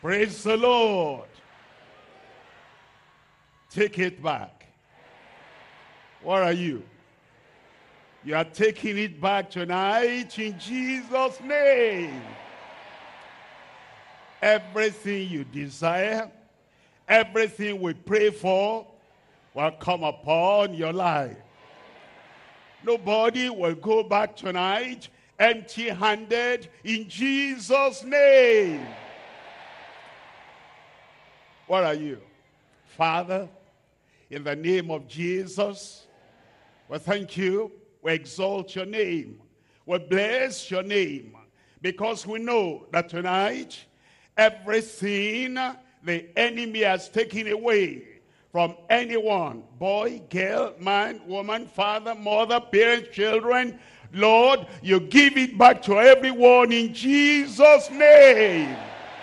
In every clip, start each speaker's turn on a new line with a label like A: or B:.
A: Praise the Lord. Take it back. What are you? You are taking it back tonight in Jesus' name. Everything you desire, everything we pray for will come upon your life. Nobody will go back tonight empty-handed in Jesus' name. What are you? Father, in the name of Jesus, we thank you, we exalt your name, we bless your name, because we know that tonight, everything the enemy has taken away from anyone, boy, girl, man, woman, father, mother, parents, children, Lord, you give it back to everyone in Jesus' name.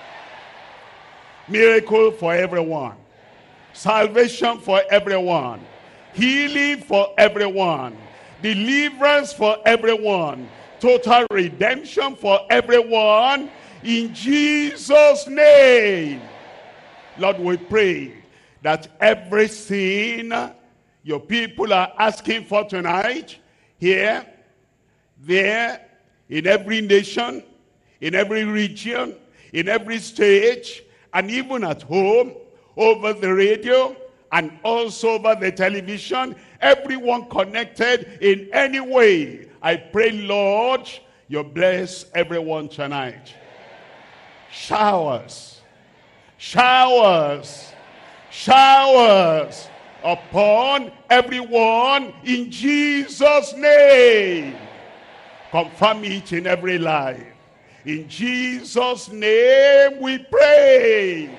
A: Miracle for everyone. Salvation for everyone. Healing for everyone. Deliverance for everyone. Total redemption for everyone. In Jesus' name. Lord, we pray that everything your people are asking for tonight, here, there, in every nation, in every region, in every stage, and even at home, over the radio, and also over the television, everyone connected in any way, I pray, Lord, you bless everyone tonight. Showers, showers, showers upon everyone in Jesus' name. Confirm it in every life. In Jesus' name we pray.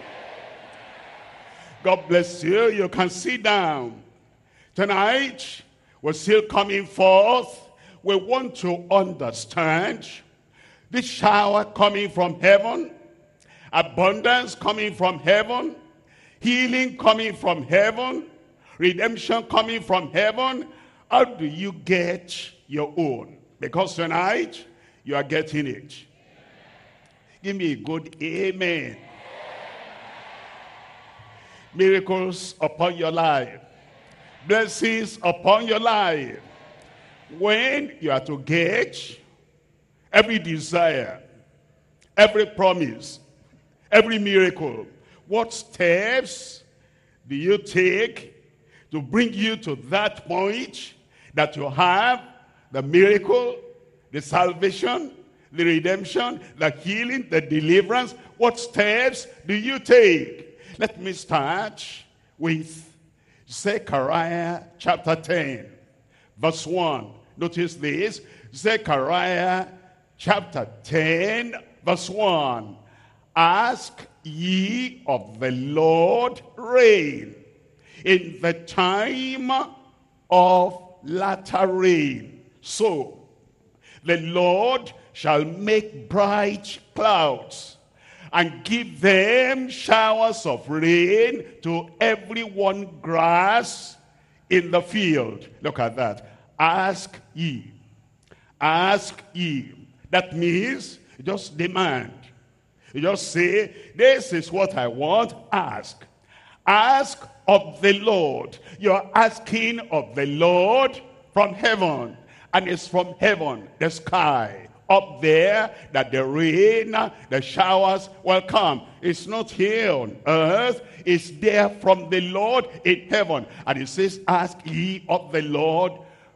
A: God bless you. You can sit down. Tonight, we're still coming forth. We want to understand this shower coming from heaven, abundance coming from heaven, healing coming from heaven, redemption coming from heaven. How do you get your own? Because tonight, you are getting it. Give me a good amen. Miracles upon your life. Blessings upon your life. When you are to get every desire, every promise, every miracle, what steps do you take to bring you to that point that you have the miracle, the salvation, the redemption, the healing, the deliverance? What steps do you take? Let me start with Zechariah chapter 10, verse 1. Notice this, Zechariah chapter 10, verse 1. Ask ye of the Lord rain in the time of latter rain. So the Lord shall make bright clouds and give them showers of rain to every one grass in the field. Look at that. Ask ye. Ask ye. That means just demand. You just say, this is what I want. Ask. Ask of the Lord. You're asking of the Lord from heaven. And it's from heaven, the sky, up there, that the rain, the showers will come. It's not here on earth. It's there from the Lord in heaven. And it says, ask ye of the Lord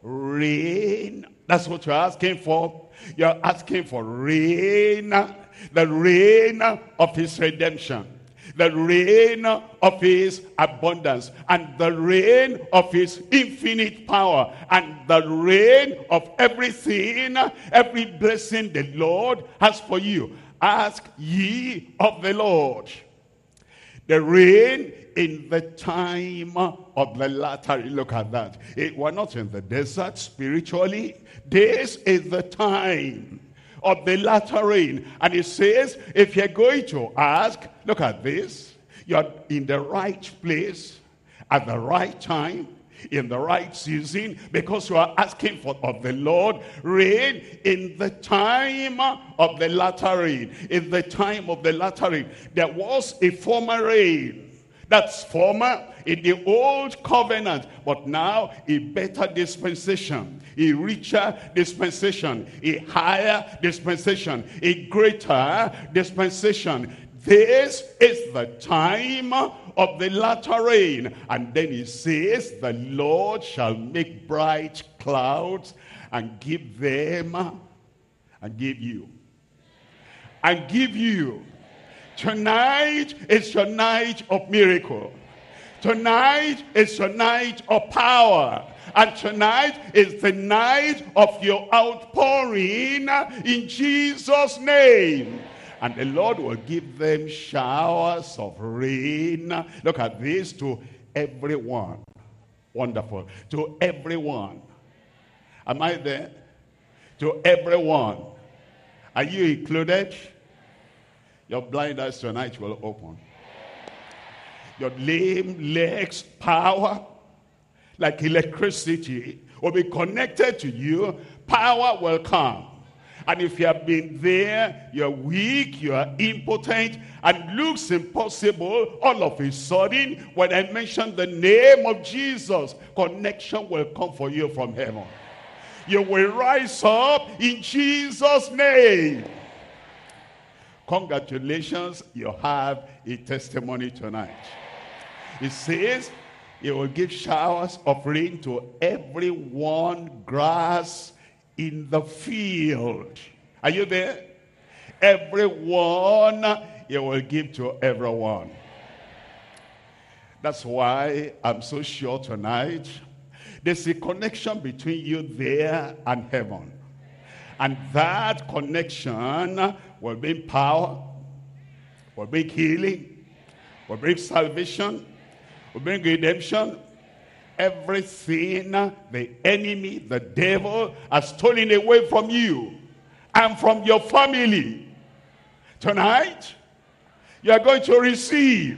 A: rain. That's what you're asking for. You're asking for rain, the rain of his redemption, the rain of his abundance, and the rain of his infinite power, and the rain of everything, every blessing the Lord has for you. Ask ye of the Lord. The rain in the time of the latter. Look at that. We're not in the desert spiritually. This is the time of the latter rain. And it says, if you're going to ask, look at this. You're in the right place, at the right time, in the right season, because you are asking for of the Lord rain in the time of the latter rain. In the time of the latter rain, there was a former rain. That's former in the old covenant, but now a better dispensation, a richer dispensation, a higher dispensation, a greater dispensation. This is the time of the latter rain. And then he says, the Lord shall make bright clouds and give them, and give you. And give you. Tonight is your night of miracle. Tonight is your night of power. And tonight is the night of your outpouring in Jesus' name. And the Lord will give them showers of rain. Look at this, to everyone. Wonderful. To everyone. Am I there? To everyone. Are you included? Your blind eyes tonight will open. Your lame legs, power, like electricity, will be connected to you. Power will come. And if you have been there, you're weak, you are impotent, and looks impossible, all of a sudden, when I mention the name of Jesus, connection will come for you from heaven. You will rise up in Jesus' name. Congratulations, you have a testimony tonight. It says, it will give showers of rain to everyone, grass in the field. Are you there? Everyone, it will give to everyone. That's why I'm so sure tonight, there's a connection between you there and heaven. And that connection will bring power, will bring healing, will bring salvation, will bring redemption. Everything the enemy, the devil, has stolen away from you and from your family, tonight, you are going to receive.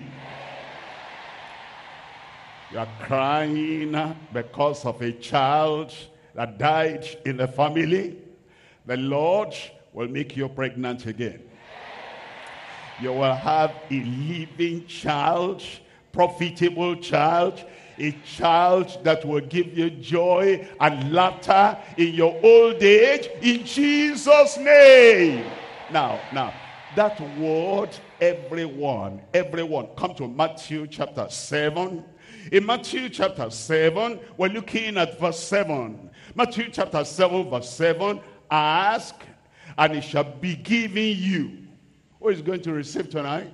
A: You are crying because of a child that died in the family. The Lord will make you pregnant again. You will have a living child, profitable child, a child that will give you joy and laughter in your old age, in Jesus' name. Now, that word, everyone, come to Matthew chapter 7. In Matthew chapter 7, we're looking at verse 7. Matthew chapter 7, verse 7, ask, and it shall be given you. Who is going to receive tonight?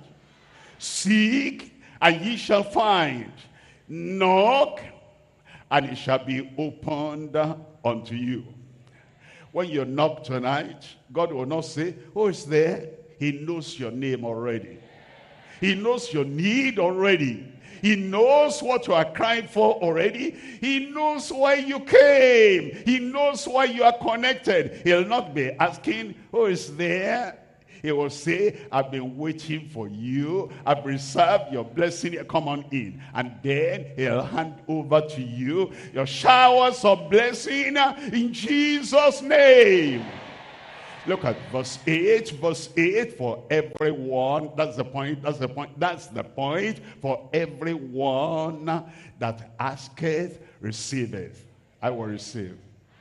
A: Seek, and ye shall find. Knock, and it shall be opened unto you. When you knock tonight, God will not say, who is there? He knows your name already. He knows your need already. He knows what you are crying for already. He knows why you came. He knows why you are connected. He'll not be asking, who is there? He will say, I've been waiting for you. I've reserved your blessing. Come on in. And then he'll hand over to you your showers of blessing in Jesus' name. Look at verse 8. Verse 8, for everyone. That's the point. That's the point. That's the point. For everyone that asketh, receiveth. I will receive.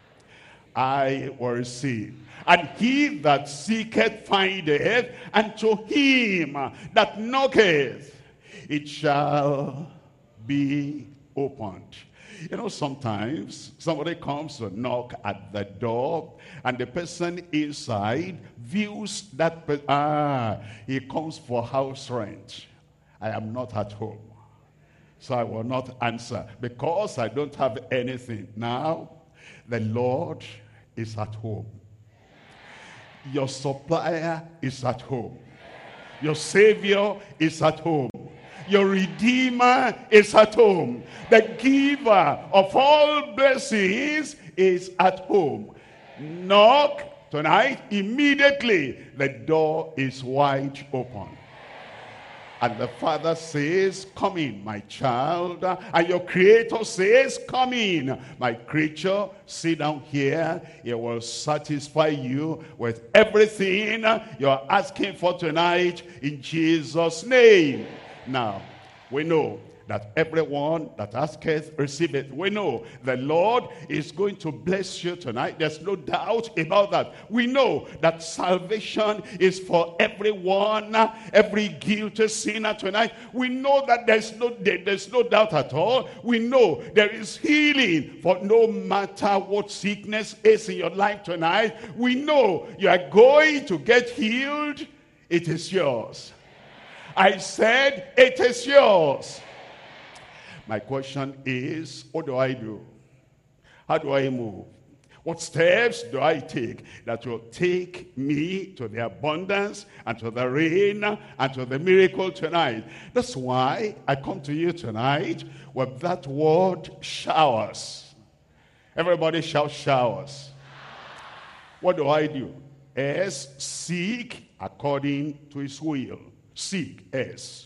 A: I will receive. And he that seeketh findeth, and to him that knocketh it shall be opened. You know, sometimes somebody comes to knock at the door, and the person inside views that person. He comes for house rent. I am not at home, so I will not answer because I don't have anything. Now, the Lord is at home. Your supplier is at home. Your Savior is at home. Your Redeemer is at home. The giver of all blessings is at home. Knock tonight, immediately the door is wide open. And the Father says, come in, my child. And your Creator says, come in, my creature. Sit down here. He will satisfy you with everything you're asking for tonight in Jesus' name. Now, we know that everyone that asketh, receiveth. We know the Lord is going to bless you tonight. There's no doubt about that. We know that salvation is for everyone, every guilty sinner tonight. We know that there's no doubt at all. We know there is healing for no matter what sickness is in your life tonight. We know you are going to get healed. It is yours. I said it is yours. My question is, what do I do? How do I move? What steps do I take that will take me to the abundance and to the rain and to the miracle tonight? That's why I come to you tonight with that word, showers. Everybody shout showers. What do I do? S, seek according to his will. Seek, S.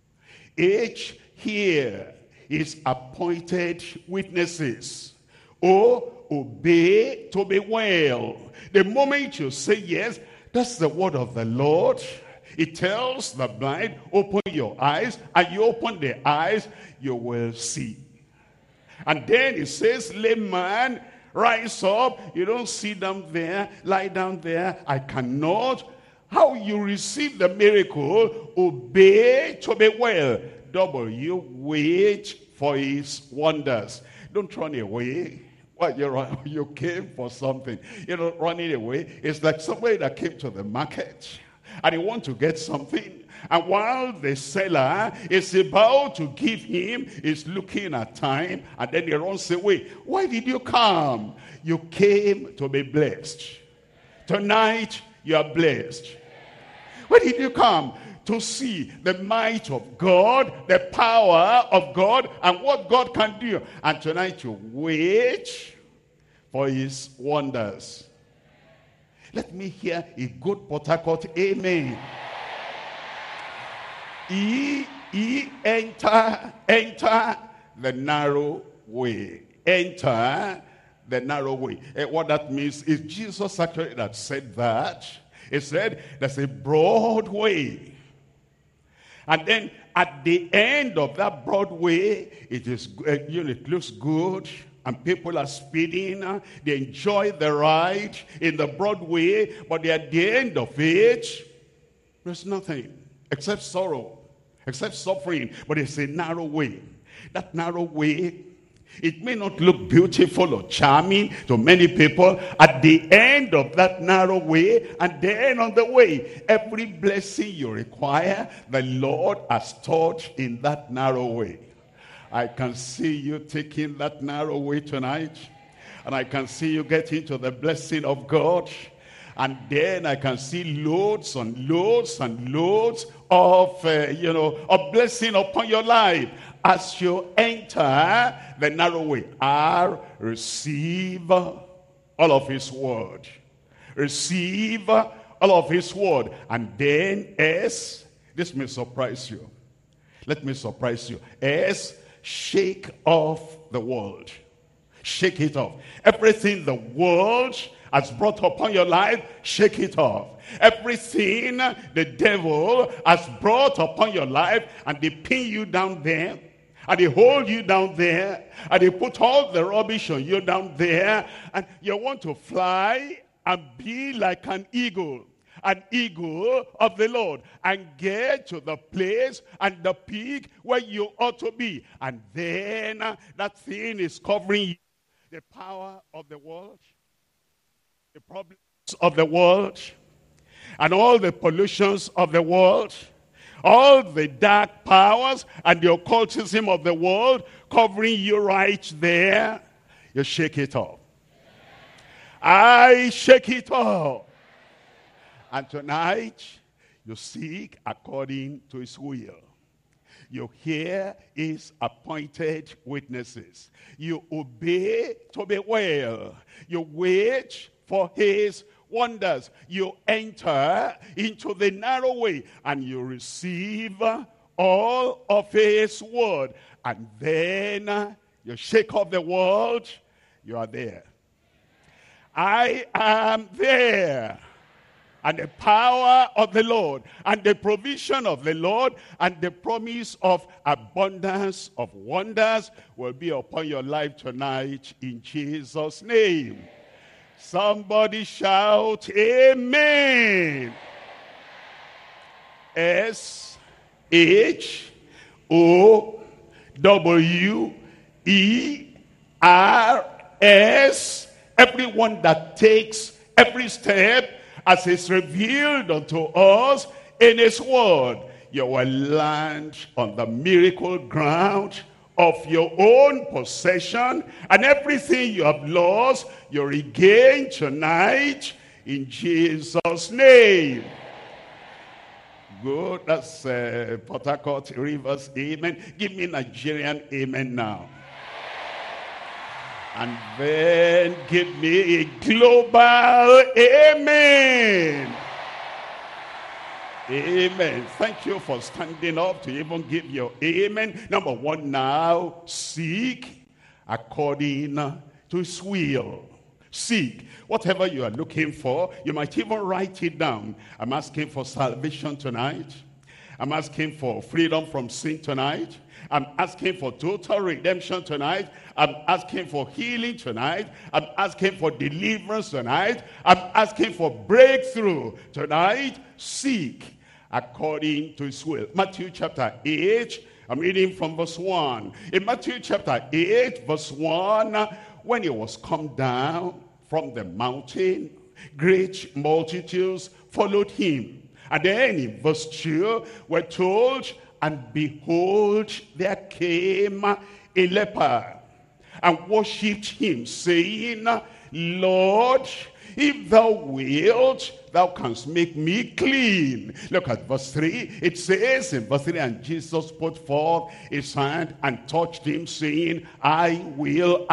A: H, hear. Is appointed witnesses. O, obey to be well. The moment you say yes, that's the word of the Lord. It tells the blind, open your eyes, and you open the eyes, you will see. And then it says, layman, rise up. You don't sit down there, lie down there. I cannot. How you receive the miracle, obey to be well. W, wait for his wonders. Don't run away. Well, you came for something. You're not running away. It's like somebody that came to the market and he wants to get something. And while the seller is about to give him, he's looking at time, and then he runs away. Why did you come? You came to be blessed. Tonight, you are blessed. Why did you come? To see the might of God, the power of God, and what God can do. And tonight you wait for his wonders. Let me hear a good Port Harcourt amen. Enter the narrow way. Enter the narrow way. What that means is Jesus actually that said that. He said there's a broad way. And then at the end of that broad way, it looks good, and people are speeding. They enjoy the ride in the broad way, but at the end of it, there's nothing except sorrow, except suffering. But it's a narrow way. That narrow way, it may not look beautiful or charming to many people. At the end of that narrow way, and then on the way, every blessing you require, the Lord has stored in that narrow way. I can see you taking that narrow way tonight, and I can see you getting to the blessing of God. And then I can see loads and loads and loads of blessing upon your life. As you enter the narrow way, R, receive all of his word. Receive all of his word. And then S, this may surprise you. Let me surprise you. S, shake off the world. Shake it off. Everything the world has brought upon your life, shake it off. Everything the devil has brought upon your life, and they pin you down there, and they hold you down there, and they put all the rubbish on you down there, and you want to fly and be like an eagle of the Lord, and get to the place and the peak where you ought to be. And then that thing is covering you. The power of the world, the problems of the world, and all the pollutions of the world, all the dark powers and the occultism of the world covering you right there. You shake it off. I shake it off. And tonight, you seek according to his will. You hear his appointed witnesses. You obey to be well. You wait for his wonders. You enter into the narrow way, and you receive all of his word. And then you shake off the world, you are there. I am there. And the power of the Lord, and the provision of the Lord, and the promise of abundance of wonders will be upon your life tonight in Jesus' name. Somebody shout, amen. S-H-O-W-E-R-S. Everyone that takes every step as is revealed unto us in his word, you will land on the miracle ground of your own possession, and everything you have lost, you regain tonight in Jesus' name. Good, that's Port Harcourt, Rivers, amen. Give me Nigerian, amen now. And then give me a global amen. Amen. Thank you for standing up to even give your amen. Number one now, seek according to his will. Seek. Whatever you are looking for, you might even write it down. I'm asking for salvation tonight. I'm asking for freedom from sin tonight. I'm asking for total redemption tonight. I'm asking for healing tonight. I'm asking for deliverance tonight. I'm asking for breakthrough tonight. Seek according to his will. Matthew chapter 8, I'm reading from verse 1. In Matthew chapter 8, verse 1, when he was come down from the mountain, great multitudes followed him. And then in verse 2, we're told, and behold, there came a leper, and worshipped him, saying, Lord, if thou wilt, thou canst make me clean. Look at verse 3. It says in verse 3, and Jesus put forth his hand and touched him, saying, I will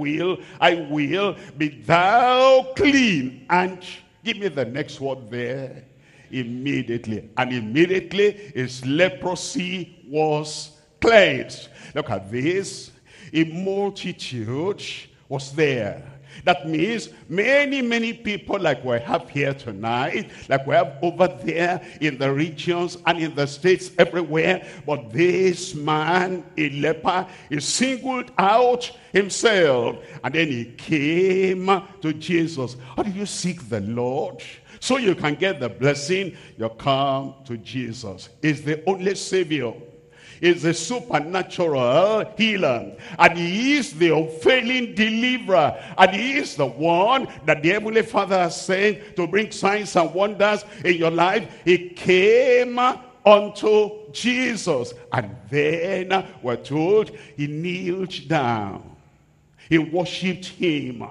A: be thou clean. And give me the next word there. Immediately. And immediately his leprosy was cleansed. Look at this. A multitude was there. That means many people like we have here tonight, like we have over there in the regions and in the states everywhere. But this man, a leper, is singled out himself. And then he came to Jesus. How do you seek the Lord? So you can get the blessing, you come to Jesus. He's the only Savior. He's the supernatural healer. And he is the unfailing deliverer. And he is the one that the Heavenly Father has sent to bring signs and wonders in your life. He came unto Jesus. And then we're told he kneeled down. He worshipped him.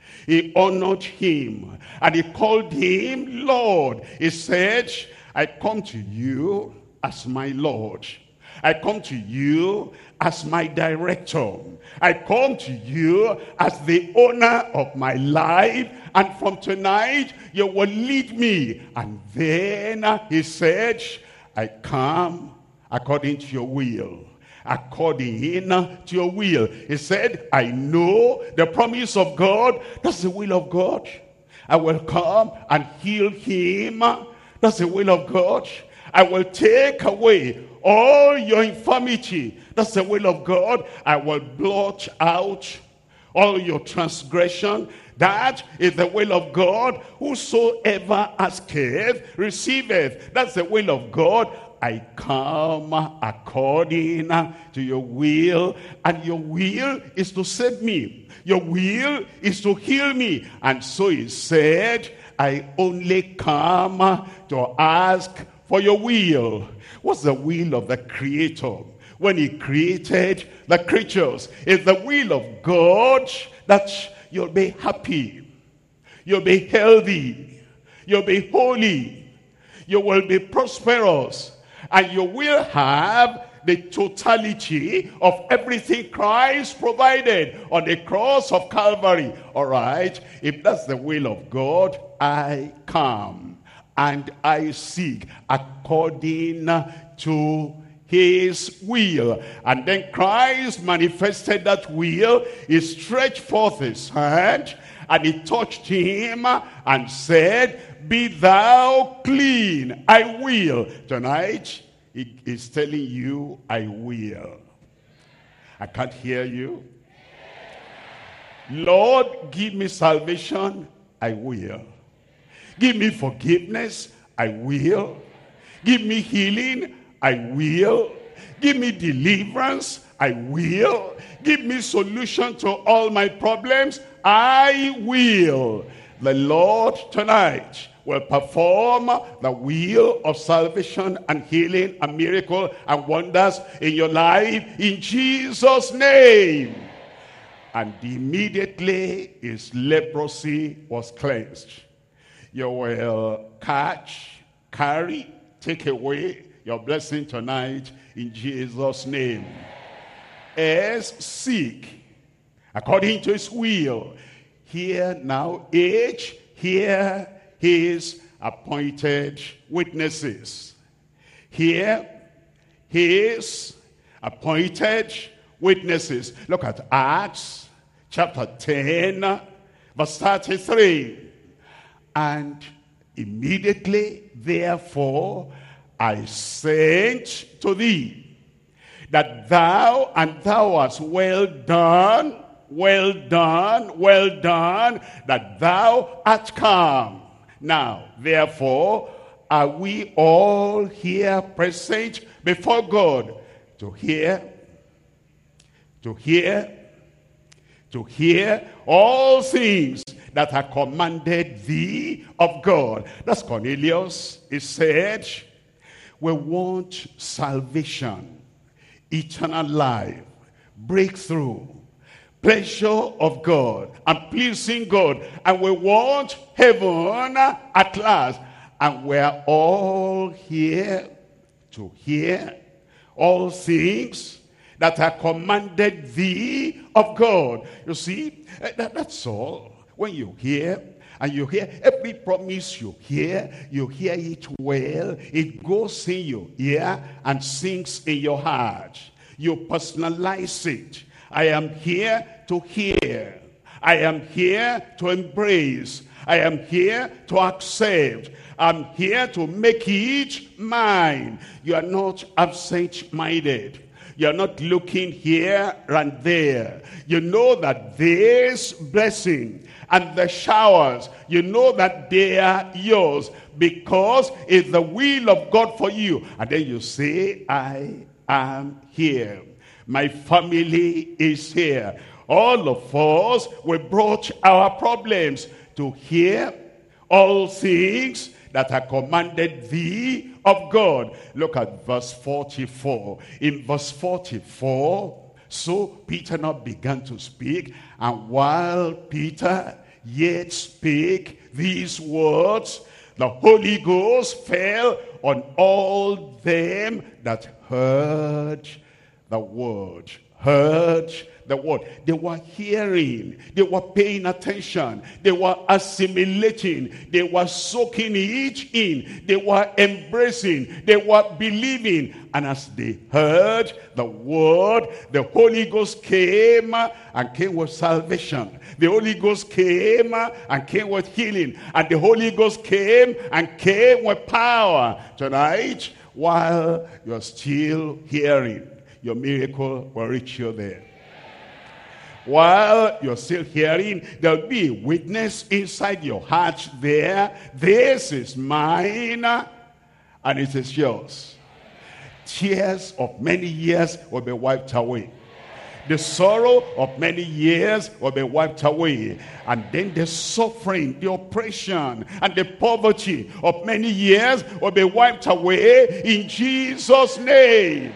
A: He honored him, and he called him Lord. He said, I come to you as my Lord. I come to you as my director. I come to you as the owner of my life. And from tonight, you will lead me. And then he said, I come according to your will. According to your will. He said, I know the promise of God. That's the will of God. I will come and heal him. That's the will of God. I will take away all your infirmity. That's the will of God. I will blot out all your transgression. That is the will of God. Whosoever asketh, receiveth. That's the will of God. I come according to your will, and your will is to save me. Your will is to heal me. And so he said, I only come to ask for your will. What's the will of the Creator? When he created the creatures, it's the will of God that you'll be happy, you'll be healthy, you'll be holy, you will be prosperous, and you will have the totality of everything Christ provided on the cross of Calvary. All right, if that's the will of God, I come and I seek according to his will. And then Christ manifested that will. He stretched forth his hand and he touched him and said, be thou clean. I will. Tonight, he is telling you, I will. I can't hear you. Lord, give me salvation. I will. Give me forgiveness. I will. Give me healing. I will. Give me deliverance. I will. Give me solution to all my problems. I will. The Lord tonight will perform the will of salvation and healing and miracle and wonders in your life in Jesus' name. And immediately his leprosy was cleansed. You will carry, take away your blessing tonight in Jesus' name. As sick, according to his will. Here now, here his appointed witnesses. Here his appointed witnesses. Look at Acts chapter 10, verse 33. And immediately, therefore, I sent to thee, that thou hast well done, that thou art come. Now, therefore, are we all here present before God to hear all things that are commanded thee of God. That's Cornelius. He said, we want salvation, eternal life, breakthrough, pleasure of God, and pleasing God. And we want heaven at last. And we're all here to hear all things that are commanded thee of God. You see, that's all. When you hear, and you hear every promise you hear it well. It goes in your ear and sinks in your heart. You personalize it. I am here to hear. I am here to embrace. I am here to accept. I'm here to make it mine. You are not absent-minded. You're not looking here and there. You know that this blessing and the showers, you know that they are yours because it's the will of God for you. And then you say, I am here. My family is here. All of us, we brought our problems to hear all things that are commanded thee of God. Look at verse 44. In verse 44, so Peter now began to speak, and while Peter yet spake these words, the Holy Ghost fell on all them that heard the word. They were hearing, they were paying attention, they were assimilating, they were soaking it in, they were embracing, they were believing. And as they heard the word, the Holy Ghost came and came with salvation. The Holy Ghost came and came with healing. And the Holy Ghost came and came with power. Tonight, while you're still hearing, your miracle will reach you there. While you're still hearing, there'll be a witness inside your heart there. This is mine, and it is yours. Tears of many years will be wiped away. The sorrow of many years will be wiped away. And then the suffering, the oppression, and the poverty of many years will be wiped away in Jesus' name.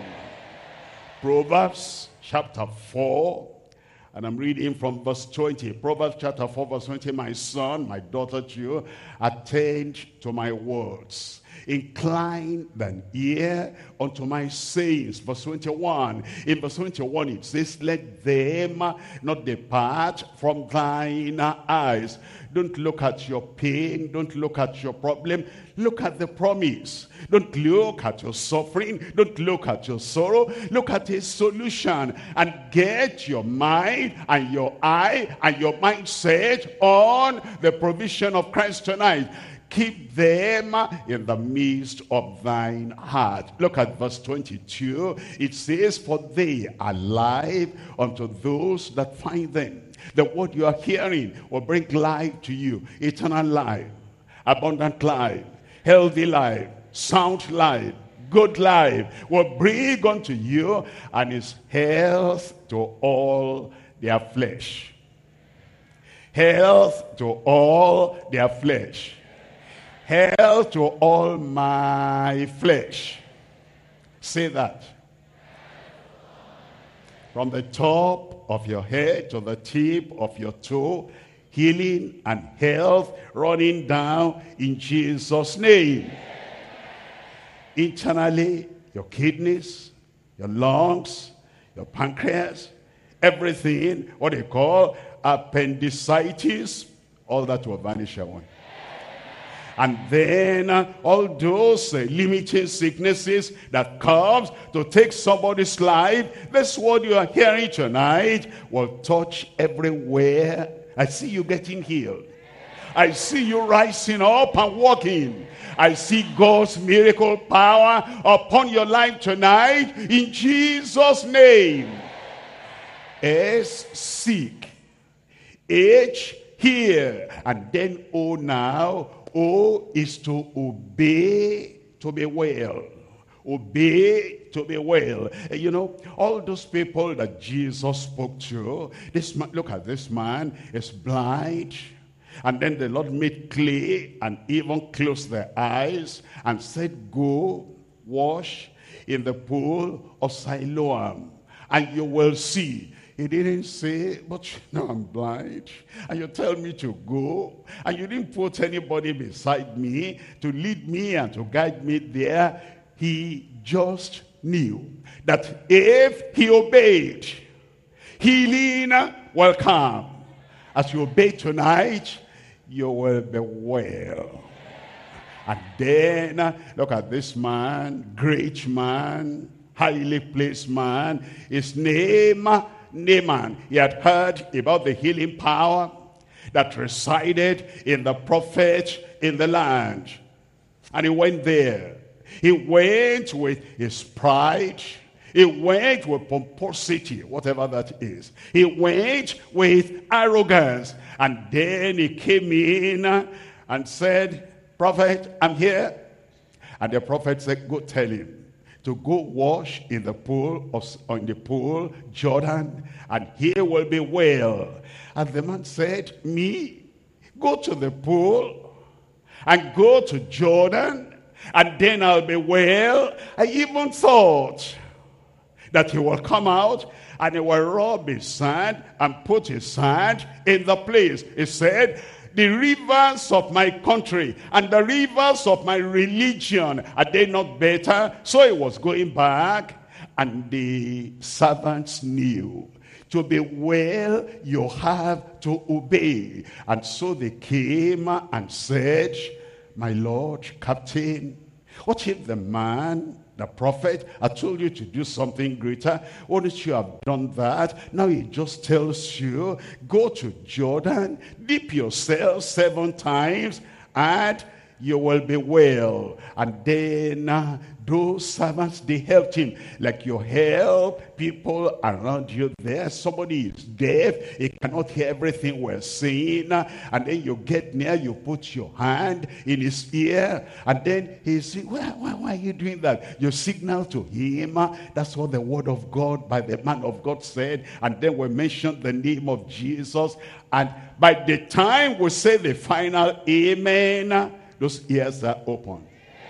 A: Proverbs chapter 4. And I'm reading from verse 20. Proverbs chapter 4, verse 20. My son, my daughter too, attend to my words. Incline thine ear unto my sayings. Verse 21. In verse 21 it says, let them not depart from thine eyes. Don't look at your pain. Don't look at your problem. Look at the promise. Don't look at your suffering. Don't look at your sorrow. Look at his solution. And get your mind and your eye and your mindset on the provision of Christ tonight. Keep them in the midst of thine heart. Look at verse 22. It says, for they are life unto those that find them. The word you are hearing will bring life to you. Eternal life, abundant life, healthy life, sound life, good life will bring unto you, and is health to all their flesh. Health to all their flesh. Health to all my flesh. Say that. From the top of your head to the tip of your toe, healing and health running down in Jesus' name. Internally, your kidneys, your lungs, your pancreas, everything, what they call appendicitis, all that will vanish away. And then all those limiting sicknesses that comes to take somebody's life, this word you are hearing tonight will touch everywhere. I see you getting healed. I see you rising up and walking. I see God's miracle power upon your life tonight in Jesus' name. S, seek. H, hear. And then O now. O is to obey, to be well. Obey to be well. You know, all those people that Jesus spoke to, this man, look at this man, is blind. And then the Lord made clay and even closed their eyes and said, go wash in the pool of Siloam and you will see. He didn't say, but you know I'm blind, and you tell me to go, and you didn't put anybody beside me to lead me and to guide me there. He just knew that if he obeyed, healing will come. As you obey tonight, you will be well. And then, look at this man, great man, highly placed man. His name, Naaman. He had heard about the healing power that resided in the prophet in the land. And he went there. He went with his pride. He went with pomposity, whatever that is. He went with arrogance. And then he came in and said, prophet, I'm here. And the prophet said, go tell him to go wash in the pool, Jordan, and he will be well. And the man said, me? Go to the pool and go to Jordan, and then I'll be well? I even thought that he will come out and he will rub his hand and put his hand in the place. He said, the rivers of my country and the rivers of my religion, are they not better? So he was going back, and the servants knew, to be well, you have to obey. And so they came and said, my Lord, Captain, what if the man, the prophet, I told you to do something greater? Wouldn't you have done that? Now he just tells you, go to Jordan, dip yourself 7 times, and you will be well. And then those servants, they helped him. Like you help people around you there. Somebody is deaf, he cannot hear everything we're saying. And then you get near, you put your hand in his ear. And then he says, why are you doing that? You signal to him. That's what the word of God by the man of God said. And then we mentioned the name of Jesus. And by the time we say the final amen, those ears are open.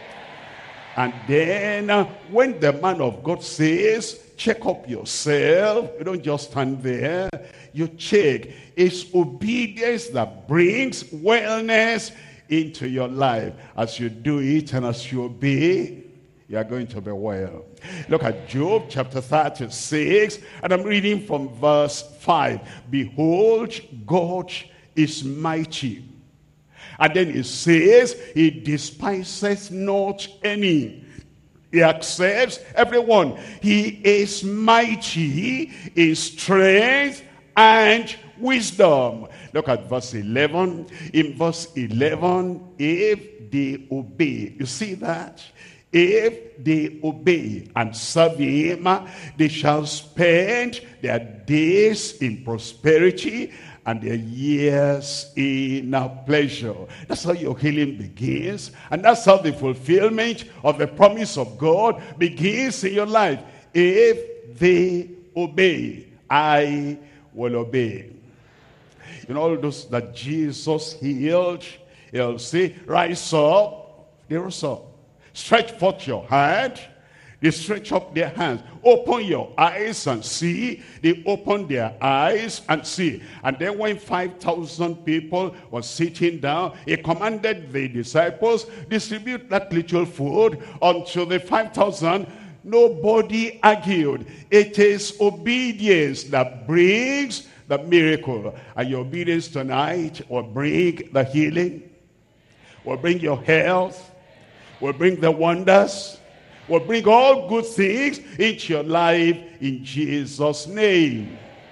A: And then when the man of God says, check up yourself, you don't just stand there, you check. It's obedience that brings wellness into your life. As you do it and as you obey, you are going to be well. Look at Job chapter 36, and I'm reading from verse 5. Behold, God is mighty. And then it says, he despises not any. He accepts everyone. He is mighty in strength and wisdom. Look at verse 11. In verse 11, if they obey, you see that? If they obey and serve him, they shall spend their days in prosperity and their years in pleasure. That's how your healing begins. And that's how the fulfillment of the promise of God begins in your life. If they obey, I will obey. You know, all those that Jesus healed, he'll say, rise up. They rose up. Stretch forth your hand. They stretch up their hands. Open your eyes and see. They opened their eyes and see. And then when 5,000 people were sitting down, he commanded the disciples, distribute that little food unto the 5,000. Nobody argued. It is obedience that brings the miracle. And your obedience tonight will bring the healing, will bring your health, will bring the wonders, will bring all good things into your life in Jesus' name.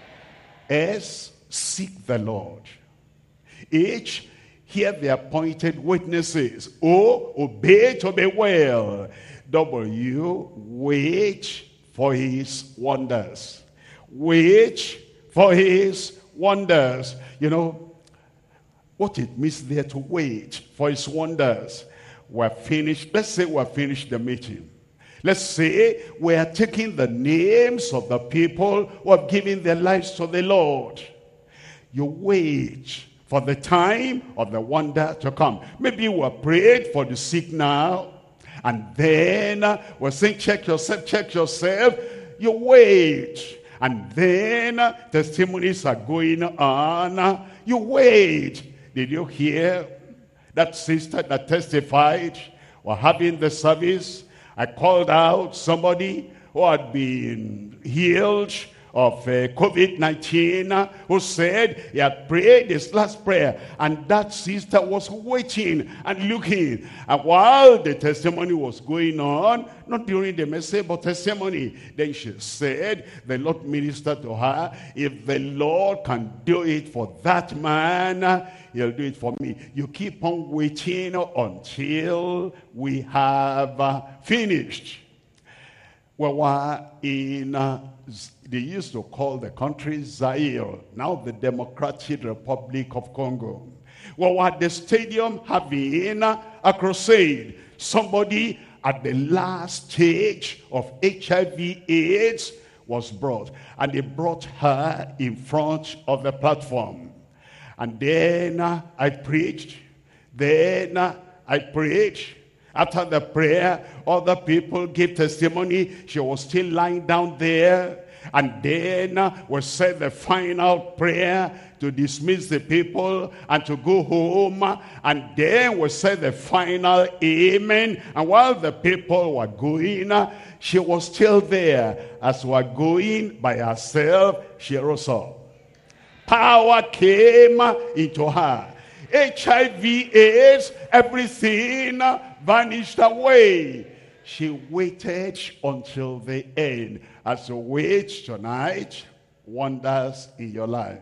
A: S, seek the Lord. H, hear the appointed witnesses. O, obey to be well. W, wait for his wonders. Wait for his wonders. You know, what it means there to wait for his wonders. We're finished. Let's say we're finished the meeting. Let's say we are taking the names of the people who have given their lives to the Lord. You wait for the time of the wonder to come. Maybe you were prayed for the sick now, and then we're saying, check yourself, check yourself. You wait, and then testimonies are going on. You wait. Did you hear that sister that testified? We're having the service. I called out somebody who had been healed of COVID-19, who said he had prayed his last prayer, and that sister was waiting and looking. And while the testimony was going on, not during the message, but testimony, then she said, the Lord ministered to her, if the Lord can do it for that man, he'll do it for me. You keep on waiting until we have finished. We were in, they used to call the country Zaire, now the Democratic Republic of Congo. We were at the stadium having a crusade. Somebody at the last stage of HIV/AIDS was brought. And they brought her in front of the platform. And then I preached. Then I preached. After the prayer, other people gave testimony. She was still lying down there. And then we said the final prayer to dismiss the people and to go home. And then we said the final amen. And while the people were going, she was still there. As we were going by herself, she rose up. Power came into her. HIV/AIDS, everything vanished away. She waited until the end. As you wait tonight, wonders in your life.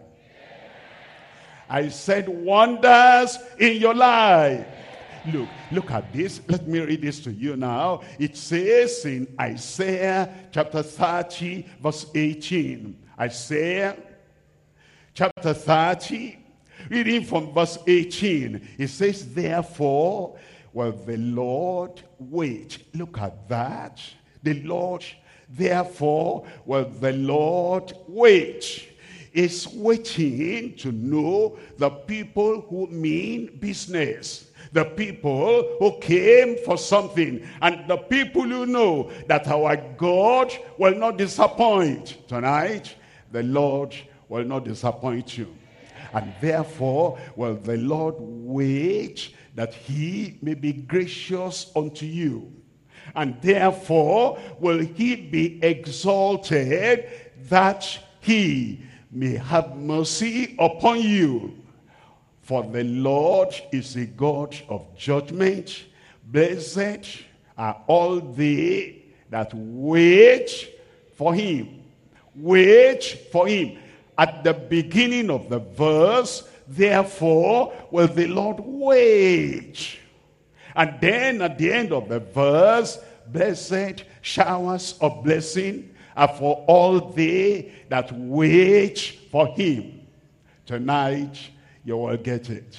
A: I said wonders in your life. Look at this. Let me read this to you now. It says in Isaiah chapter 30, verse 18. Isaiah chapter 30, reading from verse 18. It says, therefore, will the Lord wait. Look at that. The Lord, therefore, will the Lord wait. Is waiting to know the people who mean business. The people who came for something. And the people who know that our God will not disappoint. Tonight, the Lord will not disappoint you. And therefore, will the Lord wait that he may be gracious unto you. And therefore will he be exalted, that he may have mercy upon you. For the Lord is a God of judgment. Blessed are all they that wait for him. Wait for him. At the beginning of the verse, therefore will the Lord wait. And then at the end of the verse, blessed showers of blessing are for all they that wait for him. Tonight, you will get it.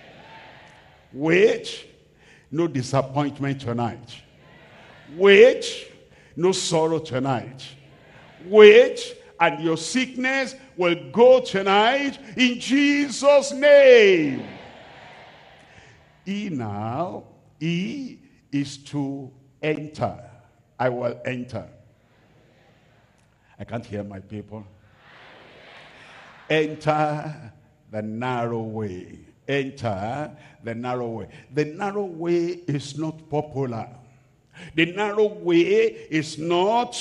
A: Wait, no disappointment tonight. Wait, no sorrow tonight. Wait, and your sickness will go tonight in Jesus' name. E is to enter. I will enter. I can't hear my people. Enter the narrow way. Enter the narrow way. The narrow way is not popular. The narrow way is not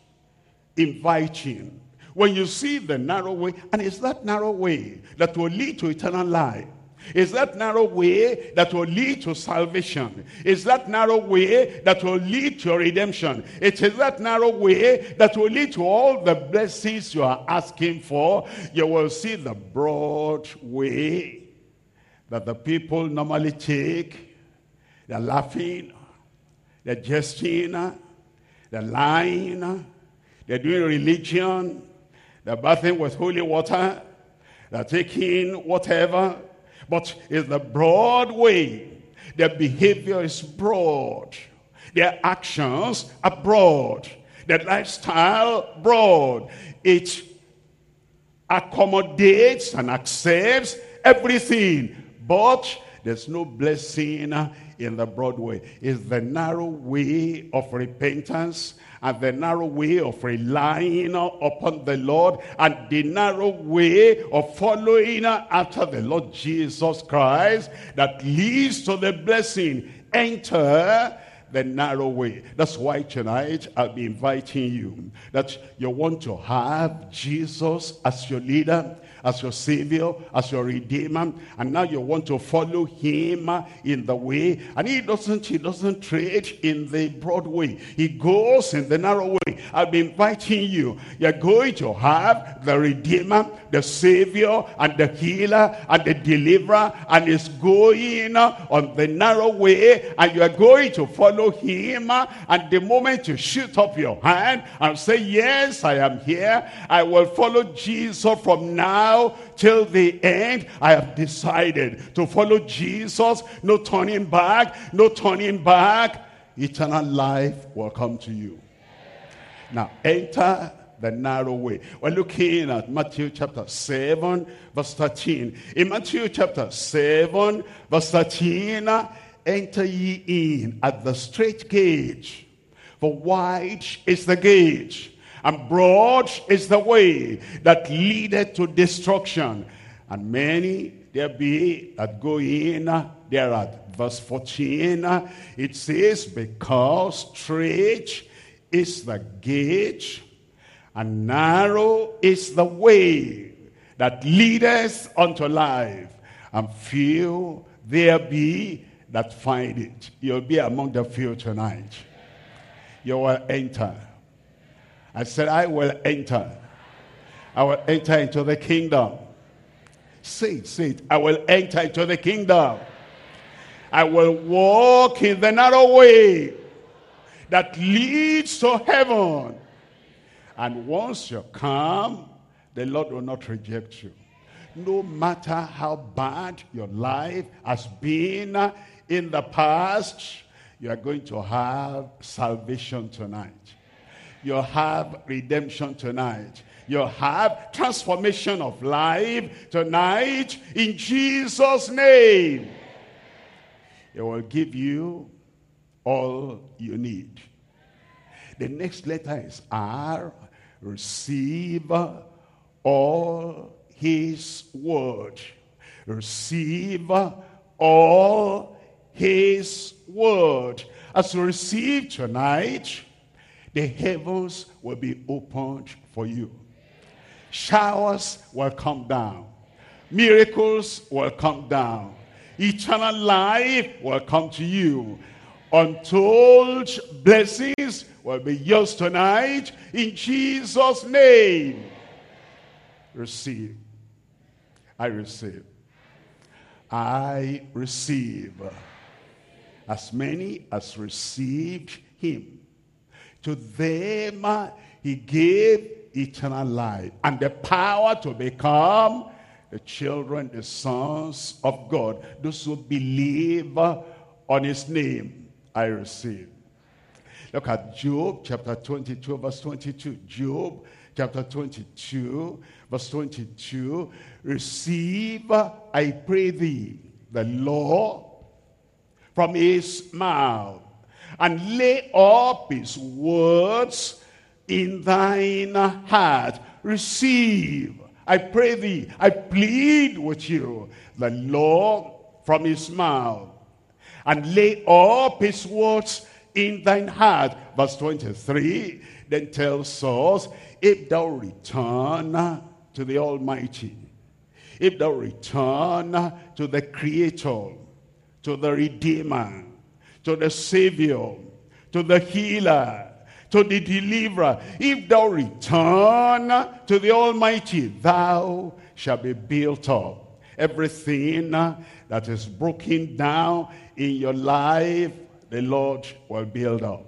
A: inviting. When you see the narrow way, and it's that narrow way that will lead to eternal life. It's that narrow way that will lead to salvation. It's that narrow way that will lead to redemption. It is that narrow way that will lead to all the blessings you are asking for. You will see the broad way that the people normally take. They're laughing, they're jesting, they're lying, they're doing religion, they're bathing with holy water, they're taking whatever. But it's the broad way. Their behavior is broad. Their actions are broad. Their lifestyle broad. It accommodates and accepts everything. But there's no blessing in the broad way. It's the narrow way of repentance, and the narrow way of relying upon the Lord, and the narrow way of following after the Lord Jesus Christ that leads to the blessing. Enter the narrow way. That's why tonight I'll be inviting you that you want to have Jesus as your leader, as your Savior, as your Redeemer, and now you want to follow him in the way. And he doesn't trade in the broad way. He goes in the narrow way. I'll be inviting you. You're going to have the Redeemer, the Savior, and the Healer, and the Deliverer, and he's going on the narrow way, and you are going to follow him. And the moment you shoot up your hand and say, yes, I am here, I will follow Jesus from now till the end. I have decided to follow Jesus. No turning back, no turning back. Eternal life will come to you. Now enter the narrow way. We're looking at Matthew chapter 7 verse 13. In Matthew chapter 7 verse 13, enter ye in at the strait gate, for wide is the gate, and broad is the way that leadeth to destruction, and many there be that go in thereat. Verse 14, it says, because strait is the gate, and narrow is the way that leadeth unto life, and few there be that find it. You'll be among the few tonight. You will enter. I said, I will enter. I will enter into the kingdom. Say it. I will enter into the kingdom. I will walk in the narrow way that leads to heaven. And once you come, the Lord will not reject you. No matter how bad your life has been in the past, you are going to have salvation tonight. You'll have redemption tonight. You'll have transformation of life tonight in Jesus' name. It will give you all you need. The next letter is R. Receive all his word. Receive all his word. As you receive tonight, the heavens will be opened for you. Showers will come down. Miracles will come down. Eternal life will come to you. Untold blessings will be yours tonight in Jesus' name. Receive. I receive. I receive. As many as received him, to them he gave eternal life and the power to become the children, the sons of God. Those who believe on his name, I receive. Look at Job chapter 22 verse 22. Job chapter 22 verse 22. Receive, I pray thee, the law from his mouth, and lay up his words in thine heart. Receive, I pray thee, I plead with you, the law from his mouth, and lay up his words in thine heart. Verse 23 then tells us, if thou return to the Almighty, if thou return to the Creator, to the Redeemer, to the Savior, to the Healer, to the Deliverer, if thou return to the Almighty, thou shalt be built up. Everything that is broken down in your life, the Lord will build up.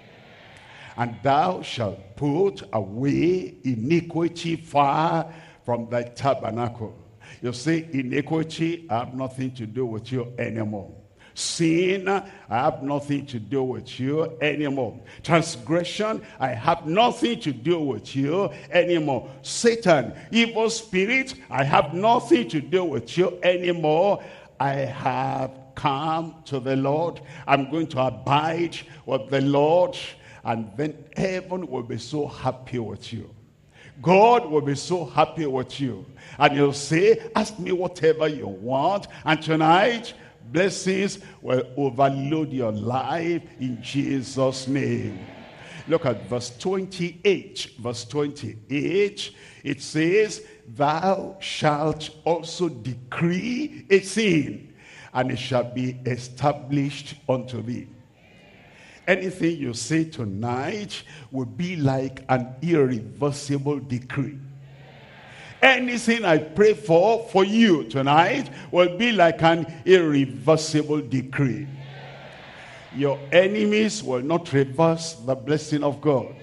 A: And thou shalt put away iniquity far from thy tabernacle. You say, iniquity, I have nothing to do with you anymore. Sin, I have nothing to do with you anymore. Transgression, I have nothing to do with you anymore. Satan, evil spirit, I have nothing to do with you anymore. I have come to the Lord. I'm going to abide with the Lord. And then heaven will be so happy with you. God will be so happy with you. And you'll say, ask me whatever you want. And tonight, blessings will overload your life in Jesus' name. Look at verse 28. Verse 28, it says, thou shalt also decree a thing, and it shall be established unto thee. Anything you say tonight will be like an irreversible decree. Anything I pray for you tonight will be like an irreversible decree. Your enemies will not reverse the blessing of God.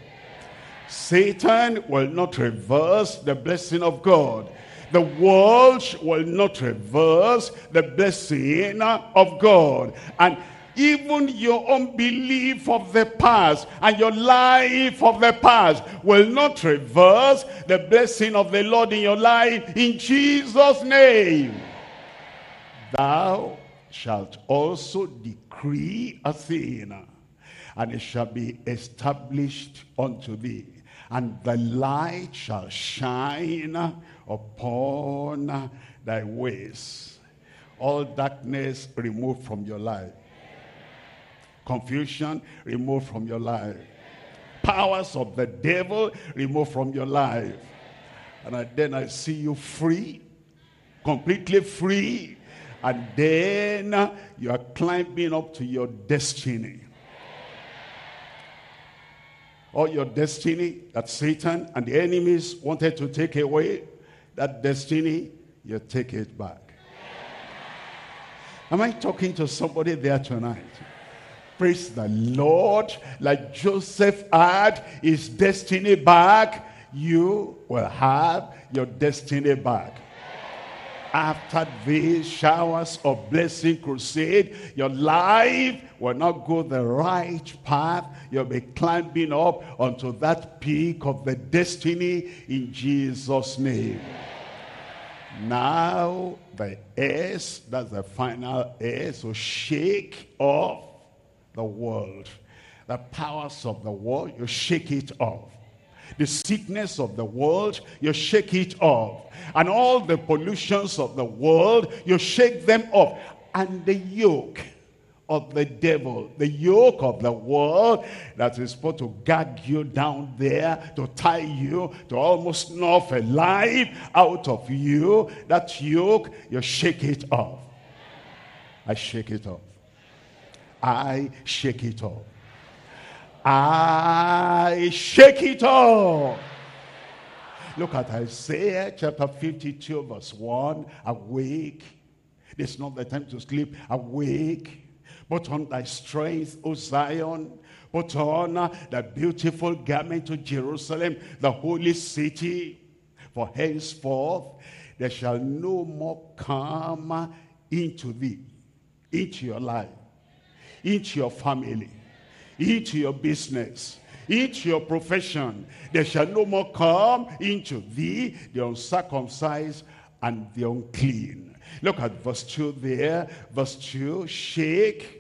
A: Satan will not reverse the blessing of God. The world will not reverse the blessing of God. And even your unbelief of the past and your life of the past will not reverse the blessing of the Lord in your life in Jesus' name. Thou shalt also decree a thing, and it shall be established unto thee, and the light shall shine upon thy ways. All darkness removed from your life. Confusion removed from your life. Powers of the devil removed from your life. And then I see you free, completely free. And then you are climbing up to your destiny. All your destiny that Satan and the enemies wanted to take away, that destiny, you take it back. Am I talking to somebody there tonight? Praise the Lord. Like Joseph had his destiny back, you will have your destiny back. After these showers of blessing crusade, your life will not go the right path. You'll be climbing up onto that peak of the destiny in Jesus' name. Now the S, that's the final S, so shake off the world. The powers of the world, you shake it off. The sickness of the world, you shake it off. And all the pollutions of the world, you shake them off. And the yoke of the devil, the yoke of the world that is supposed to gag you down there, to tie you, to almost snuff a life out of you, that yoke, you shake it off. I shake it off. I shake it off. I shake it off. Look at Isaiah chapter 52 verse 1. Awake. This is not the time to sleep. Awake. Put on thy strength, O Zion. Put on the beautiful garment to Jerusalem, the holy city. For henceforth there shall no more come into thee, into your life, into your family, into your business, into your profession. There shall no more come into thee the uncircumcised and the unclean. Look at verse 2 there. Verse 2, shake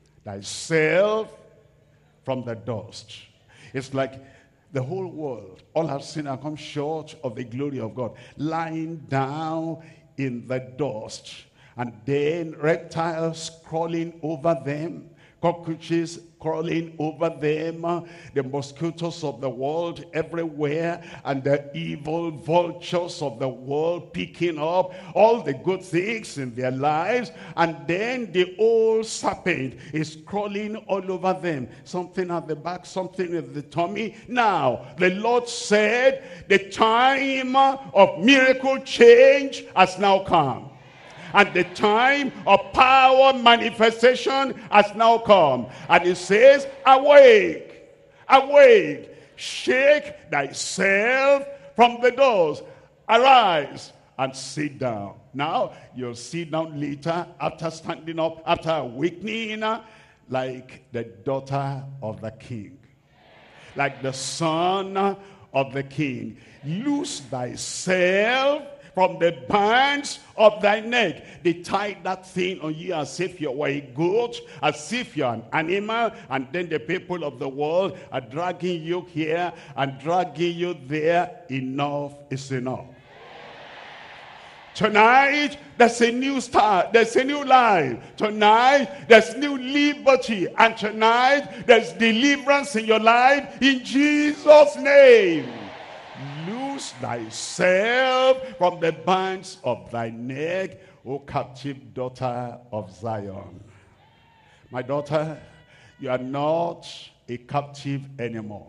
A: thyself from the dust. It's like the whole world, all have sinned and come short of the glory of God, lying down in the dust. And then reptiles crawling over them, cockroaches crawling over them, the mosquitoes of the world everywhere, and the evil vultures of the world picking up all the good things in their lives. And then the old serpent is crawling all over them, something at the back, something at the tummy. Now the Lord said the time of miracle change has now come. And the time of power manifestation has now come. And it says, awake, awake, shake thyself from the dust. Arise and sit down. Now, you'll sit down later after standing up, after awakening, like the daughter of the king. Like the son of the king. Loose thyself from the bands of thy neck. They tied that thing on you as if you were a goat, as if you're an animal, and then the people of the world are dragging you here and dragging you there. Enough is enough. Tonight, there's a new start. There's a new life. Tonight, there's new liberty. And tonight, there's deliverance in your life in Jesus' name. Loose thyself from the bands of thy neck, O captive daughter of Zion. My daughter, you are not a captive anymore.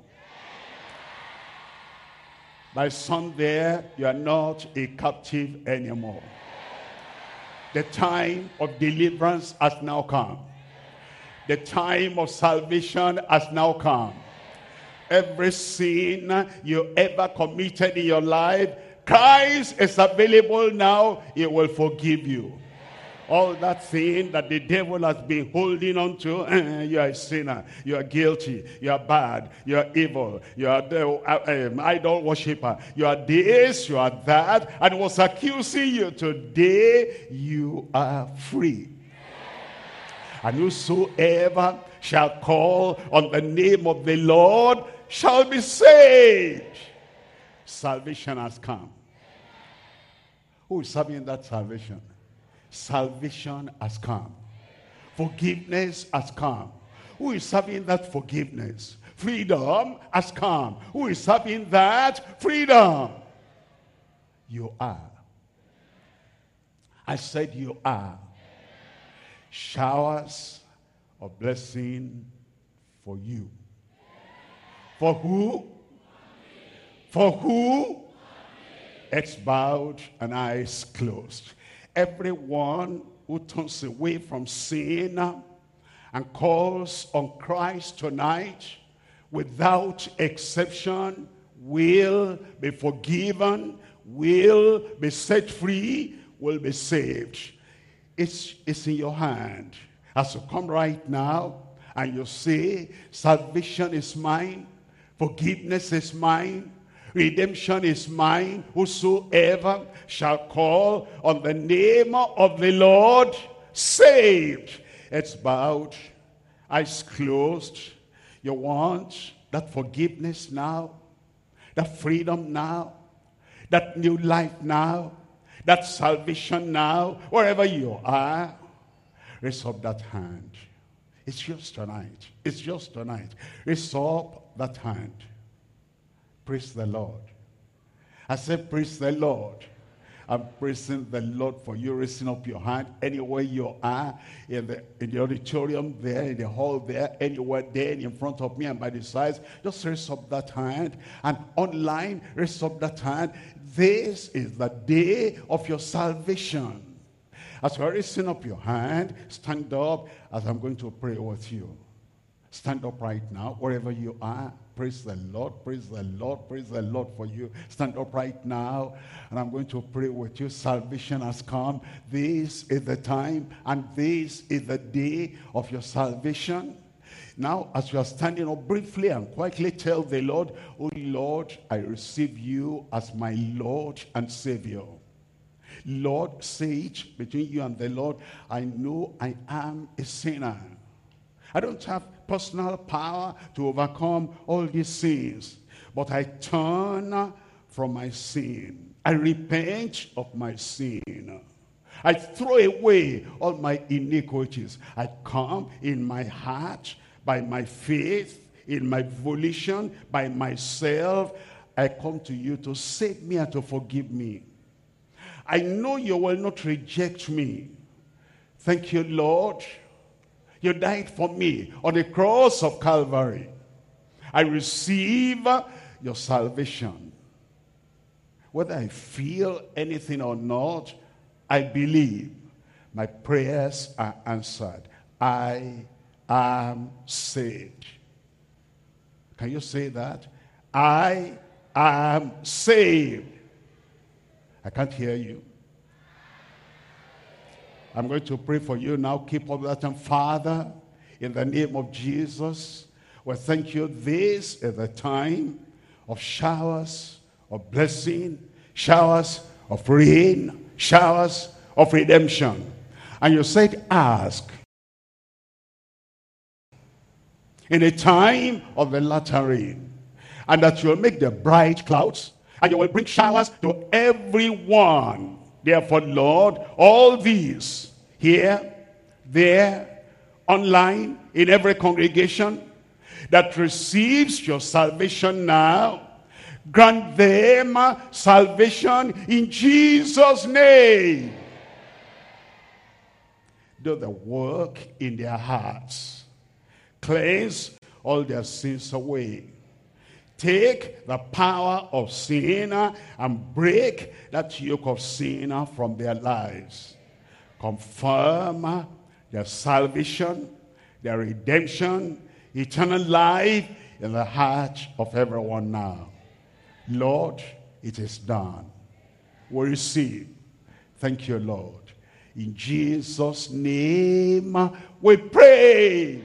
A: My son there, you are not a captive anymore. The time of deliverance has now come. The time of salvation has now come. Every sin you ever committed in your life, Christ is available now. He will forgive you. All that sin that the devil has been holding on to, you are a sinner, you are guilty, you are bad, you are evil, you are the idol worshiper, you are this, you are that, and was accusing you. Today you are free. And whosoever shall call on the name of the Lord shall be saved. Salvation has come. Who is serving that salvation? Salvation has come. Forgiveness has come. Who is serving that forgiveness? Freedom has come. Who is serving that freedom? You are. I said you are. Showers of blessing for you. For who? For who? Heads bowed and eyes closed. Everyone who turns away from sin and calls on Christ tonight, without exception, will be forgiven, will be set free, will be saved. It's in your hand. As you come right now and you say, salvation is mine, forgiveness is mine, redemption is mine. Whosoever shall call on the name of the Lord, saved. Heads bowed, eyes closed. You want that forgiveness now, that freedom now, that new life now, that salvation now. Wherever you are, raise up that hand. It's just tonight. It's just tonight. Raise up that hand. Praise the Lord. I said, praise the Lord. I'm praising the Lord for you raising up your hand anywhere you are, in the auditorium there, in the hall there, anywhere there in front of me and by the sides. Just raise up that hand. And online, raise up that hand. This is the day of your salvation. As you're raising up your hand, stand up as I'm going to pray with you. Stand up right now, wherever you are. Praise the Lord, praise the Lord, praise the Lord for you. Stand up right now, and I'm going to pray with you. Salvation has come. This is the time, and this is the day of your salvation. Now, as you are standing up, briefly and quietly tell the Lord, oh Lord, I receive you as my Lord and Savior. Lord, say it between you and the Lord, I know I am a sinner. I don't have personal power to overcome all these sins, but I turn from my sin. I repent of my sin. I throw away all my iniquities. I come in my heart, by my faith, in my volition, by myself. I come to you to save me and to forgive me. I know you will not reject me. Thank you, Lord. You died for me on the cross of Calvary. I receive your salvation. Whether I feel anything or not, I believe my prayers are answered. I am saved. Can you say that? I am saved. I can't hear you. I'm going to pray for you now. Keep up that time. Father, in the name of Jesus, we thank you. This is the time of showers of blessing, showers of rain, showers of redemption. And you said, ask. In the time of the latter rain, and that you will make the bright clouds, and you will bring showers to everyone. Therefore, Lord, all these, here, there, online, in every congregation, that receives your salvation now, grant them salvation in Jesus' name. Do the work in their hearts. Cleanse all their sins away. Take the power of sin and break that yoke of sin from their lives. Confirm their salvation, their redemption, eternal life in the heart of everyone now. Lord, it is done. We receive. Thank you, Lord. In Jesus' name we pray.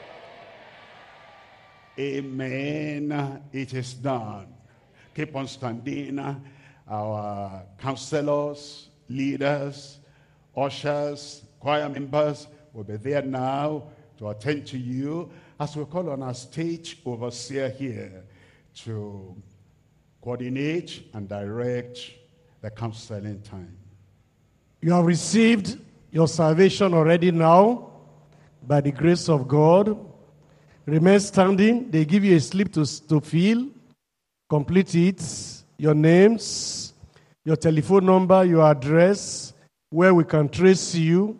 A: Amen. It is done. Keep on standing. Our counselors, leaders, ushers, choir members will be there now to attend to you as we call on our stage overseer here to coordinate and direct the counseling time.
B: You have received your salvation already now by the grace of God. Remain standing. They give you a slip to fill. Complete it. Your names, your telephone number, your address, where we can trace you.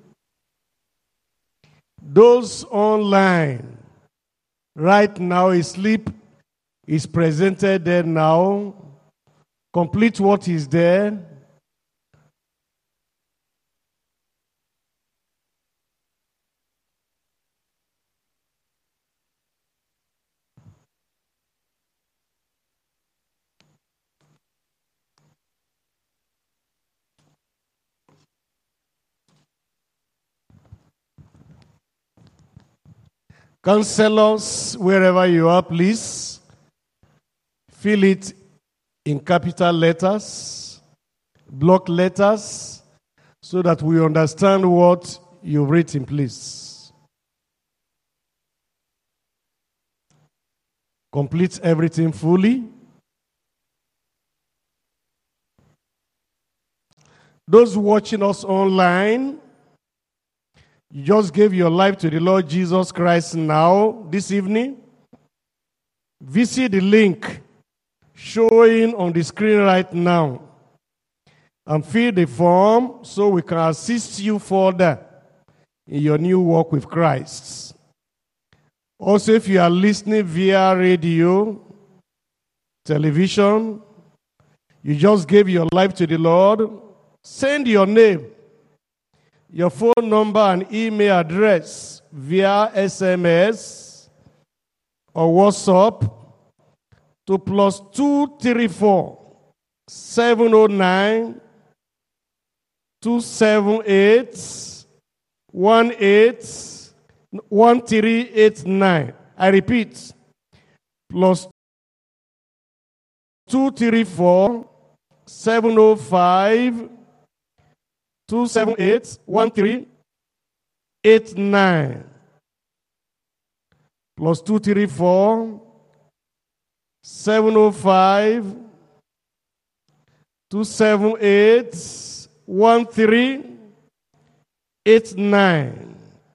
B: Those online, right now, a slip is presented there now. Complete what is there. Counselors, wherever you are, please fill it in capital letters, block letters, so that we understand what you've written, please. Complete everything fully. Those watching us online, You just gave your life to the Lord Jesus Christ now, this evening. Visit the link showing on the screen right now and fill the form so we can assist you further in your new walk with Christ. Also, if you are listening via radio, television, you just gave your life to the Lord, send your name, your phone number and email address via SMS or WhatsApp to +234 709 278 1389. I repeat, +234 705 278 1389. +234 705 278 1389.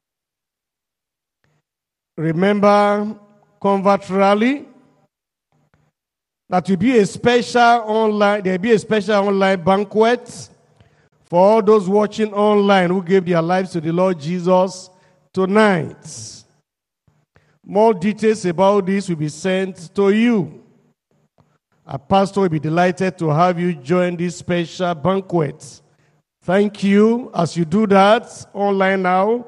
B: Remember Convert Rally. That will be a special online. There will be a special online banquet for all those watching online who gave their lives to the Lord Jesus tonight. More details about this will be sent to you. Our pastor will be delighted to have you join this special banquet. Thank you as you do that online now.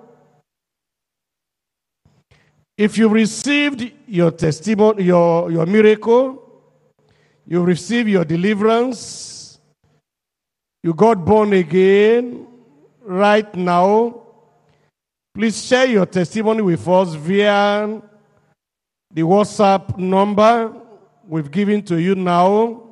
B: If you received your testimony, your miracle, you received your deliverance, you got born again right now, please share your testimony with us via the WhatsApp number we've given to you now.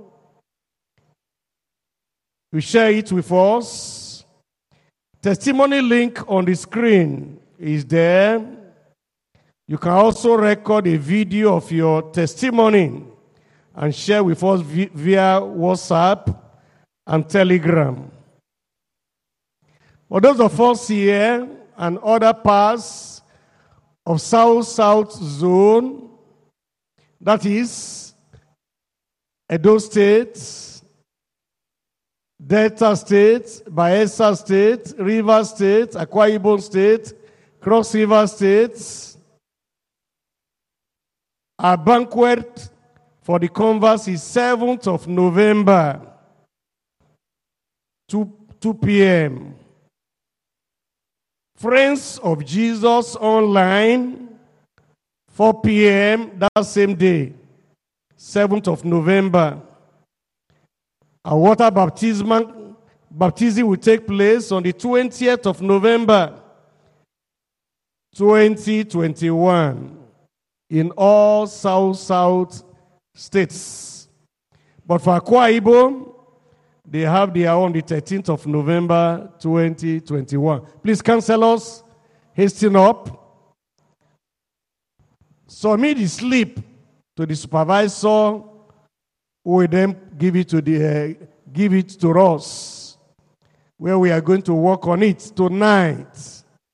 B: You share it with us. Testimony link on the screen is there. You can also record a video of your testimony and share with us via WhatsApp and Telegram. For those of us here and other parts of South Zone, that is Edo State, Delta State, Bayelsa State, Rivers State, Akwa Ibom State, Cross River State, our banquet for the converts is 7th of November, 2 p.m. Friends of Jesus online, 4 p.m. that same day, 7th of November. Our water baptism will take place on the 20th of November, 2021. In all South states. But for Akwa Ibom, they have their own the 13th of November 2021. Please cancel us, hasten up. Submit the slip to the supervisor, who will then give it to us, where we are going to work on it tonight.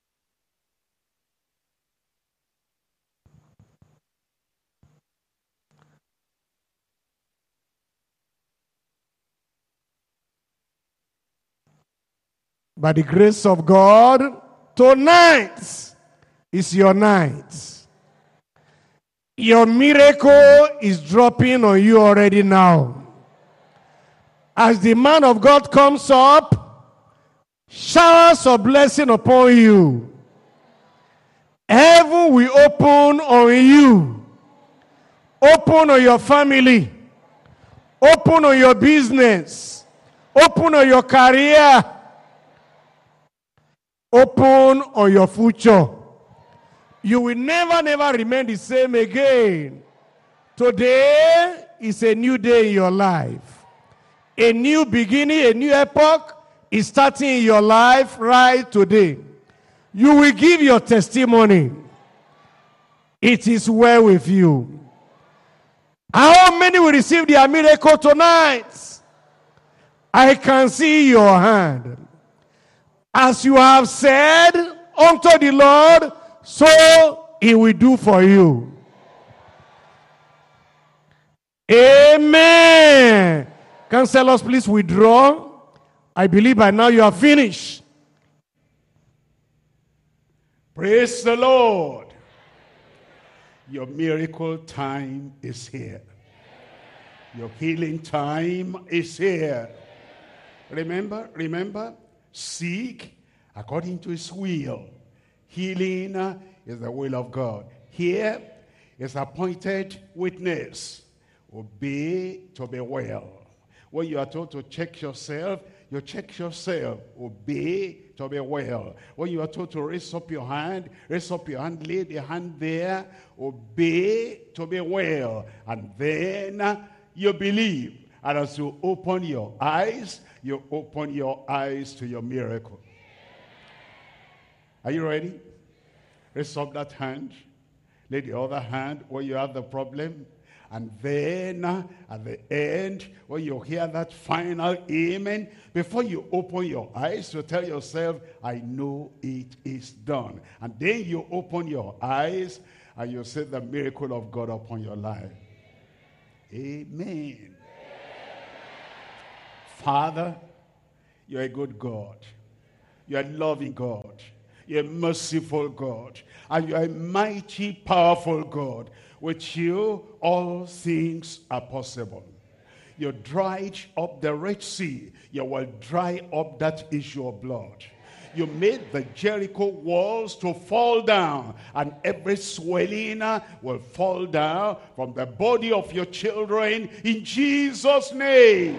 B: By the grace of God, tonight is your night. Your miracle is dropping on you already now. As the man of God comes up, showers of blessing upon you. Heaven will open on you. Open on your family. Open on your business. Open on your career. Open on your future. You will never remain the same again. Today is a new day in your life. A new beginning, a new epoch is starting in your life right today. You will give your testimony. It is well with you. How many will receive their miracle tonight? I can see your hand. As you have said, unto the Lord, so he will do for you. Amen. Counselors, please withdraw. I believe by now you are finished.
A: Praise the Lord. Your miracle time is here. Your healing time is here. Remember, seek according to his will. Healing is the will of God. Here is appointed witness. Obey to be well. When you are told to check yourself, you check yourself. Obey to be well. When you are told to raise up your hand, lay the hand there. Obey to be well. And then you believe. And as you open your eyes to your miracle. Are you ready? Raise up that hand. Lay the other hand where you have the problem. And then at the end, when you hear that final amen, before you open your eyes, you tell yourself, I know it is done. And then you open your eyes and you see the miracle of God upon your life. Amen. Father, you're a good God. You're a loving God. You're a merciful God. And you're a mighty, powerful God. With you, all things are possible. You dried up the Red Sea. You will dry up that issue of blood. You made the Jericho walls to fall down, and every swelling will fall down from the body of your children in Jesus' name.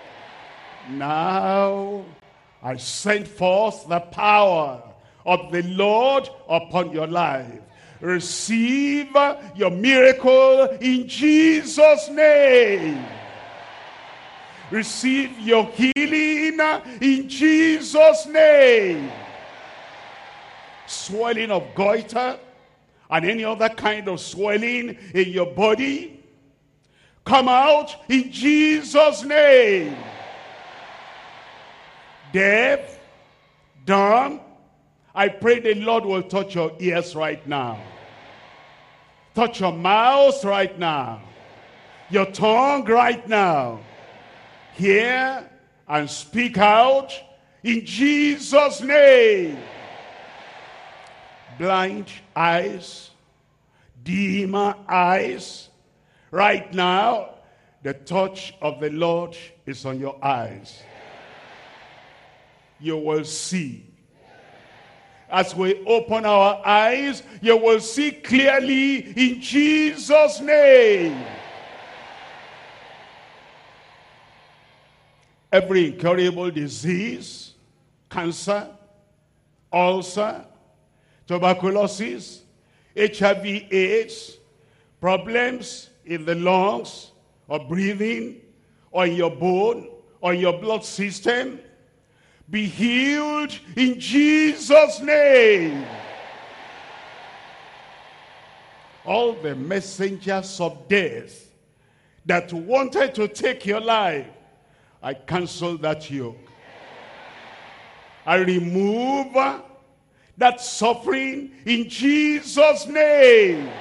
A: Now, I send forth the power of the Lord upon your life. Receive your miracle in Jesus' name. Receive your healing in Jesus' name. Swelling of goiter and any other kind of swelling in your body, come out in Jesus' name. Deaf, dumb, I pray the Lord will touch your ears right now. Touch your mouth right now. Your tongue right now. Hear and speak out in Jesus' name. Blind eyes, dim eyes, right now, the touch of the Lord is on your eyes. You will see. As we open our eyes, you will see clearly in Jesus' name. Every incurable disease, cancer, ulcer, tuberculosis, HIV/AIDS, problems in the lungs, or breathing, or in your bone, or in your blood system, be healed in Jesus' name. All the messengers of death that wanted to take your life, I cancel that yoke. I remove that suffering in Jesus' name.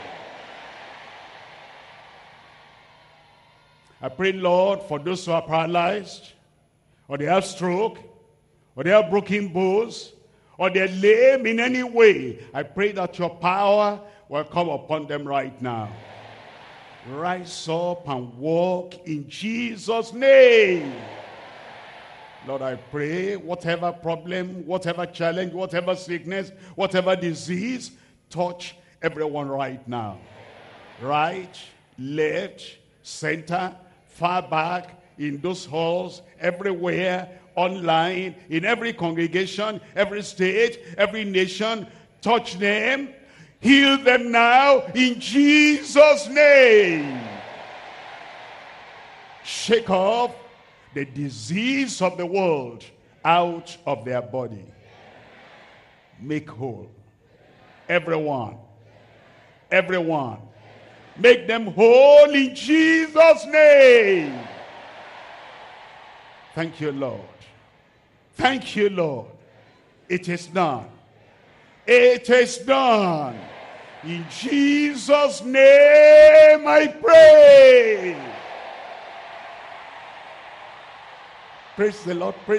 A: I pray, Lord, for those who are paralyzed, or they have stroke, or they have broken bones, or they're lame in any way, I pray that your power will come upon them right now. Rise up and walk in Jesus' name. Lord, I pray whatever problem, whatever challenge, whatever sickness, whatever disease, touch everyone right now. Right, left, center, far back, in those halls, everywhere, online, in every congregation, every state, every nation, touch them, heal them now in Jesus' name. Shake off the disease of the world out of their body. Make whole. Everyone. Make them whole in Jesus' name. Thank you, Lord. Thank you, Lord. It is done. It is done. In Jesus' name I pray. Praise the Lord. Praise